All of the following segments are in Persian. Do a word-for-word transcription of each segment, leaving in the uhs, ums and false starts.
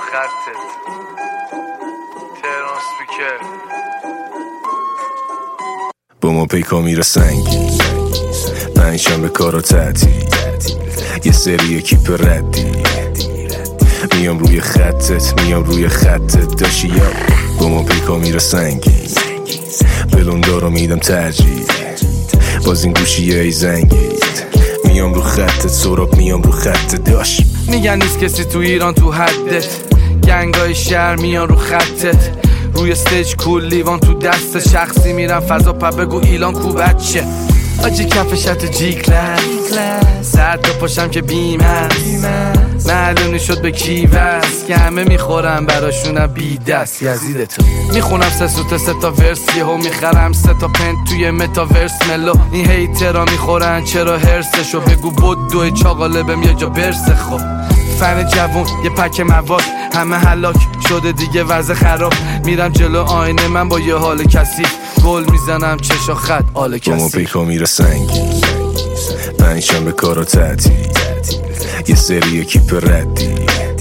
خطت تهران سپیکر با ما پیکا میره سنگی پنجشنبه به کار و تعطیل یه سری کیپ ردی میام روی خطت میام روی خطت داشی یا با ما پیکا میره سنگی بلوندا رو میدم ترجیح باز این گوشیه ای زنگید میام رو خطت سراب میام رو خطت داش میگن نیست کسی تو ایران تو حدت گنگای شهر میان رو خطت روی استیج کول لیوان تو دست شخصی میرم فضا پا بگو ایلان کو بچه آجی کفشت جی کلاس سرد تا پاشم که بیم هست معلوم شد به کی وست که همه میخورم براشونم بی دست یزیدتو میخونم سه سوت سه تا ورس یهو میخرم سه تا پنت توی متاورس ملو این هیترا میخورن چرا هرسشو بگو بود دوی چاقاله بهم یه جا برسه خب فن جوون یه پک مواد همه هلاک شده دیگه وضع خراب میرم جلو آینه من با یه حال کسی گل میزنم چشا خط آل کسی با ما پیکا میره سنگی پنجشنبه به کار و تعطیل یه سری کیپ ردی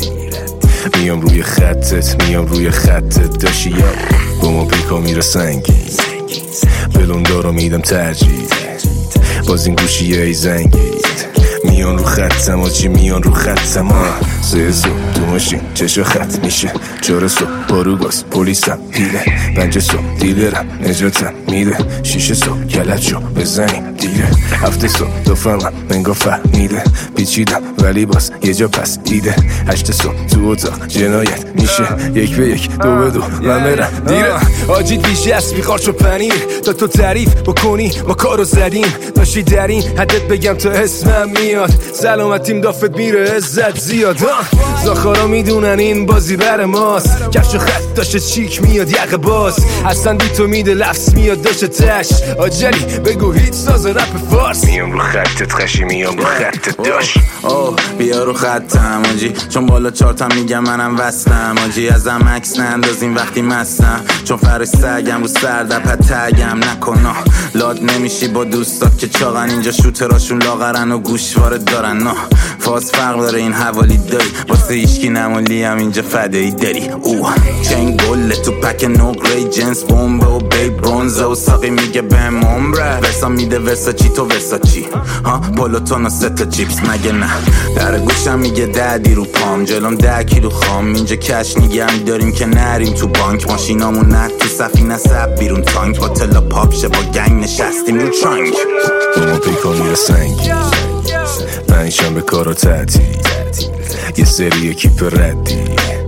میام روی خطت میام روی خطت داشی یا با ما پیکا میره سنگی بلوندا رو میدم ترجیح باز این گوشیه ای زنگید میان رو خطم آجی میان رو خطم سه صبح تو ماشین چشا خط میشه چهار صبح بارو گاز پلیسم دیده پنج صبح دیلرم نجاتم میده شیش صبح گلت شو بزنیم دیره هفته صبح دو فهمم منگا فهمیده پیچیدم ولی باز یه جا پس دیده هشت صبح تو اتاق جنایت میشه یک به یک دو به دو من برم دیره آجی دیشه از بیخار شو پنیر تا تو تعریف بکنی ما کارو زدیم داشتی در این حدت بگم تا اسمم میاد سلامتیم دافت میره عزت زیاد زاخارا میدونن این بازی بر ماست کفش و خط داشته چیک میاد یقه باز حسن بی تو میده لفظ میاد داشته تش آجلی بگو هیچ ساز رپ فارس میام رو خطت خشی میام رو خطت داش اوه بیا رو خطم آجی چون بالا چارتم میگم منم وستم آجی ازم عکس نندازیم وقتی مستم چون فرش سگم رو سردپت تگم نکنا لاد نمیشی با دوستات که چاقن اینجا شوتراشون لاغرن و گوشوارت دارن نه فاز فرق داره این حوالی داری واسه ایشکی نمولی هم اینجا فدایی داری اوه چنگ گله تو پک نقره جنس بومبه و بی برونزه و ساقی میگه بهم عمره ورسا میده ورسا چی تو ورسا چی ها پلوتون و ستا چیپس مگه نه در گوشم میگه دردی رو پام جلوم ده کیلو خام اینجا کش نگم داریم که نریم تو بانک ماشینامون نه تو سفینه سب بیرون تانک با تلا پاپ شه با گنگ نشستیم رو ترانک با ما پیکا میره سنگی پنجشنبه به کار و تعطیل یه سری کیپ ردی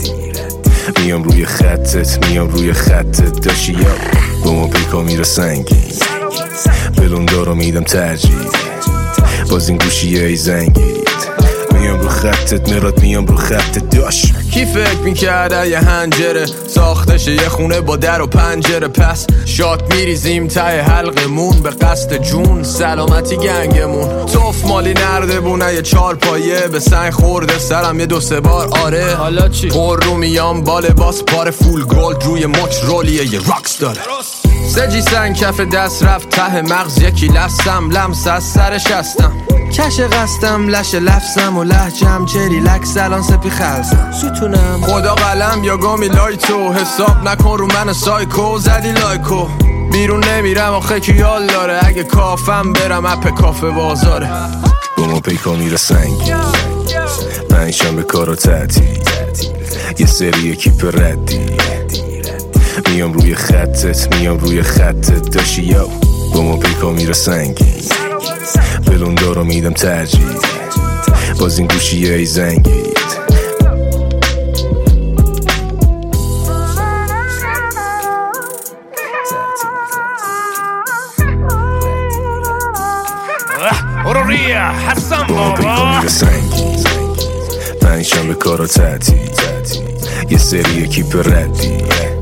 میام روی خطت میام روی خطت داشی یا با ما پیکا میره سنگی بلوندا رو میدم ترجیح باز این گوشیه ای زنگید میام رو خطت مراد میام رو خطت داش کی فکر میکرده یه هنجره ساختشه یه خونه با در و پنجره پس شات میریزیم ته حلقمون به قصد جون سلامتی گنگمون توف مالی نرده بونه یه چار پایه به سنگ خورده سرم یه دو سه بار آره حالا چی؟ پر رو میام با لباس پار فول گولد روی مچ رولیه یه راکس داره سجی سنگ کف دست رفت ته مغز یکی لفظم لمس از سرش هستم کش قستم لش لفظم و لحجم چری لک سلان سپی خلصم ستونم خدا قلم یا گامی لایتو حساب نکن رو من سایکو زدی لایکو بیرون نمیرم آخه کی یال داره اگه کافم برم اپ کافه بازاره با ما پیکا میره سنگی پنجشنبه به کار و تعطیل یه سری کیپ ردی میام روی خطت میام روی خطت داشی یا با ما پیکا میره سنگی بلوندا رو میدم ترجیح باز این گوشیه ای زنگید اوروریا حسن با ما پیکا میره سنگی پنجشنبه به کار و تعطیل یه سری کیپ ردی